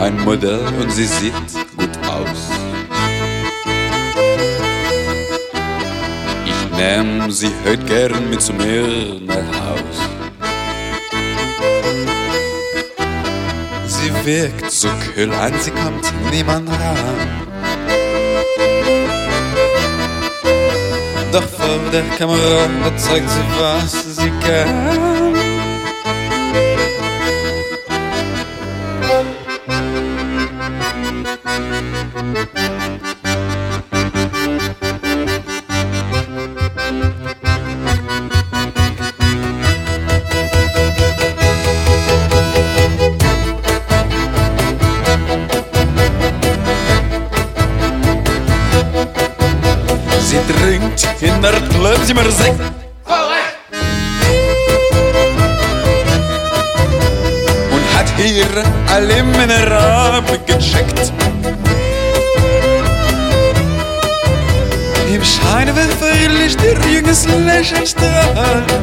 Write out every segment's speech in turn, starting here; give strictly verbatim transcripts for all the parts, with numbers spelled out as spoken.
ein Modell und sie sieht gut aus. Ich nehm sie heut gern mit zu mir nach Haus. Sie wirkt so kühl, an sie kommt niemand ran. Doch vor der Kamera zeigt sie, was sie kann. Sie trinkt in der Club, sie mir Sekt. Und hat hier alle Männer abgecheckt. Im Scheinwerferlicht ihr junges Lächeln strahlt.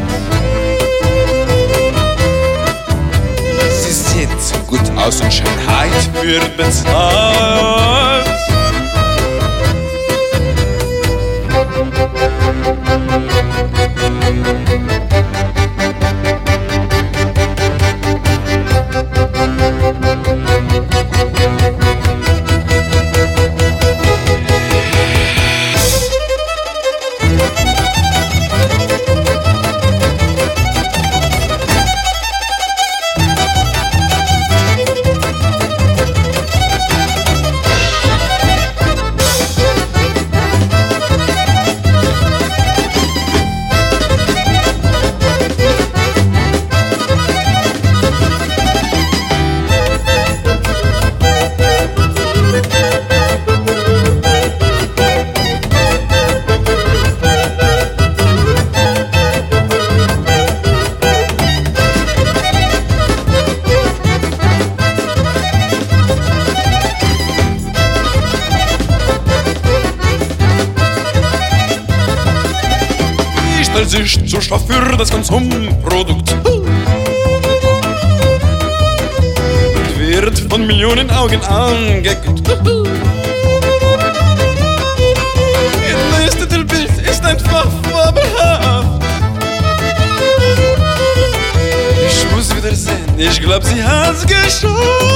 Sie sieht so gut aus und Schönheit wird bezahlt. Sich zur Stoff für das Konsumprodukt und wird von Millionen Augen angeguckt. Ihr neuestes Bild ist einfach fabelhaft. Ich muss wieder sehen, ich glaub, sie hat's geschafft.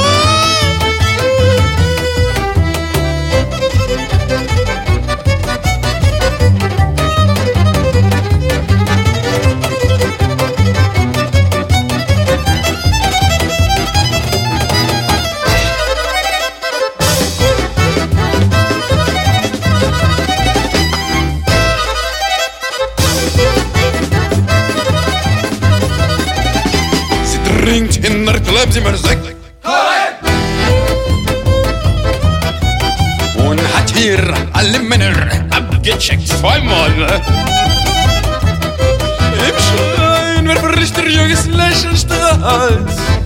Trinkt in der Club, sie mir Sekt. Und hat hier alle Männer abgecheckt. Zweimal. Im Scheinwerferlicht ihr junges Lächeln strahlt.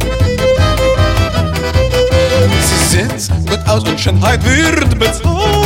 Sie sieht gut aus und Schönheit wird bezahlt.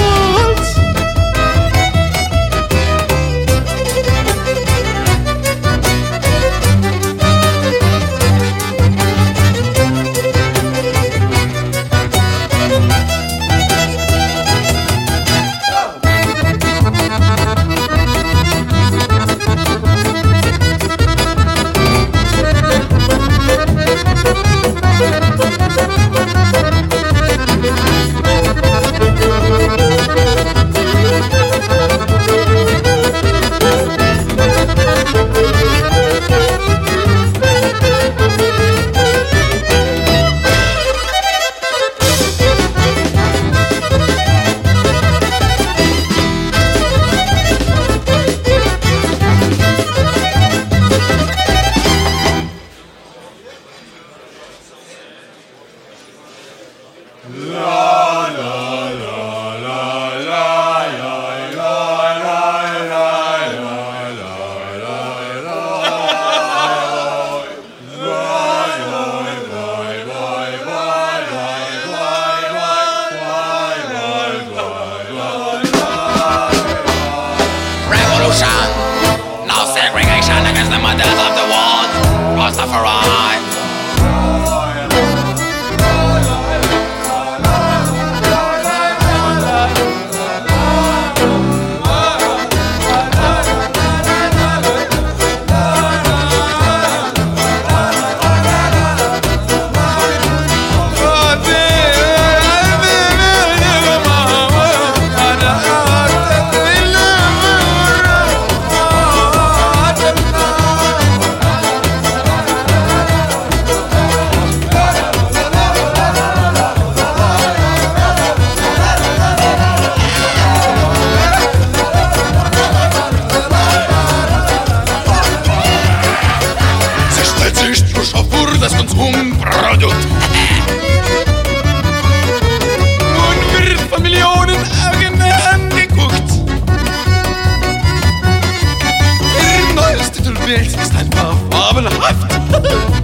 Welt ist einfach fabelhaft.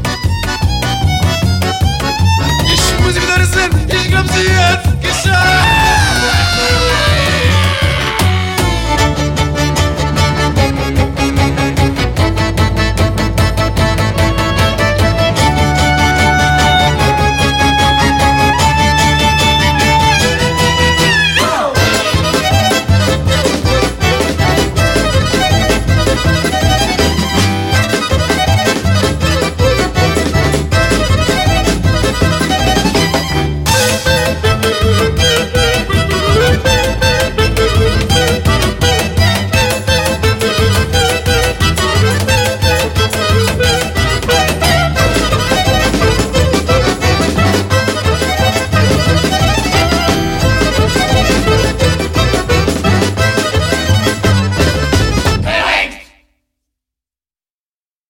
Ich muss wieder sehen, ich glaub, sie hat geschafft.